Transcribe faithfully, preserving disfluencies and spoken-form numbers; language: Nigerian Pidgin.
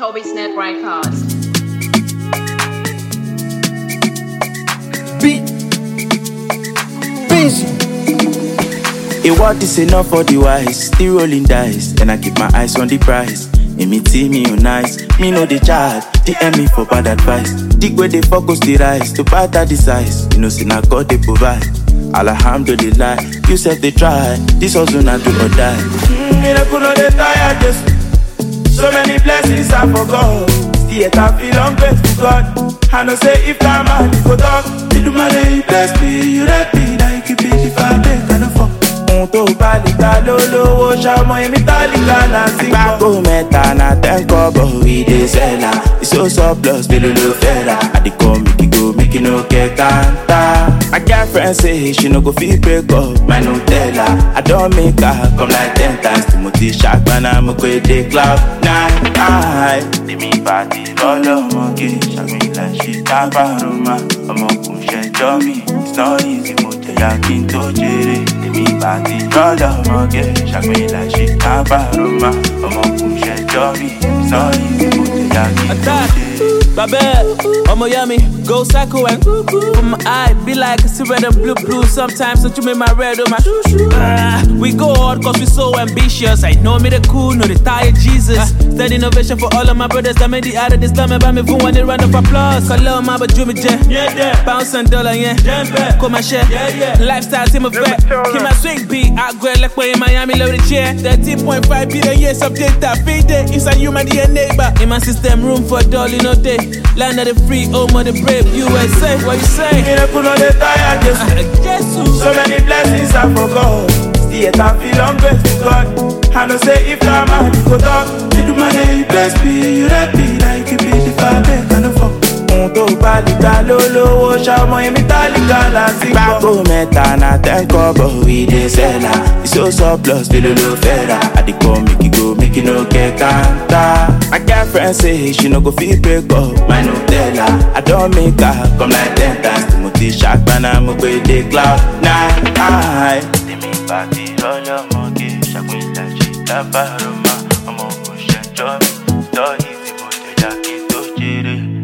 Toby Snap Records. Be busy. A word is enough for the wise. Still rolling dice, and I keep my eyes on the prize. Make me see me on nice. Me know the child. D M me for bad advice. Dig where they focus the rise to better the size. You know, see now God they provide. Alhamdulillah, you said they try. This also not do or die. Miracle no they tired just. So many blessings I forgot. Still yet I feel ungrateful God. I know say if I'm man you go talk. You do my day, bless me, you let me. Now you keep it if I make I no fuck. To balita lolo, shamo emi talika na singo. Agbako meta na ten kobo we dey sell am. It's so surplus, below low fella. I dey come make it go, make it no get kanta. My girlfriend say she no go fit break up, my no tell her. I don't make her come like ten times. Timothy Shakman, I'm a great day club nine. I dey me party, all of monkey. Shakman like she tapa Roma. I'm a push Johnny. It's not easy, but they are king to jere. Dey me party. Brother, monkey, shake me like she can't paroma. I'm a push and Johnny. Sorry, put the yaki. Babe, Omo yummy, go psycho and from my eye be like a see red and blue blue. Sometimes don't you make my red or my uh, we go hard cause we so ambitious. I know me the cool, know the tired Jesus. Steady innovation for all of my brothers that made the out of this time about me for one round of applause. Call love my but Jimmy J. Yeah, yeah. Bounce and dollar, yeah. Come my share. Yeah, yeah. Lifestyle team of back. Keep my swing beat. I go like way in Miami, load the chair. thirteen point five billion years of data. Feed it inside you, my dear neighbor. In my system, room for dolly, no day. Land of the free, home of the brave. U S A, what you say? Miracle no they tired just. So many blessings I forgot. Still yet I feel ungrateful God. I know say if I'm man you go talk. You do my day, bless me, you let me. Now you keep it if I make I no fuck. To balita lolo, shamo emi talika na singo. Agbako meta na ten kobo we dey sell am. It's so surplus, below low fella. I dey come make it go, make it no get kanta. My girlfriend say she no go fit break up, my no tell her. I don't make her come like ten times. Timothy Shakman, I'm a great day cloud nine. I dey me party all your monkey, Shakman like she tapa Roma. I'm a push and job, so easy but they like it to jere.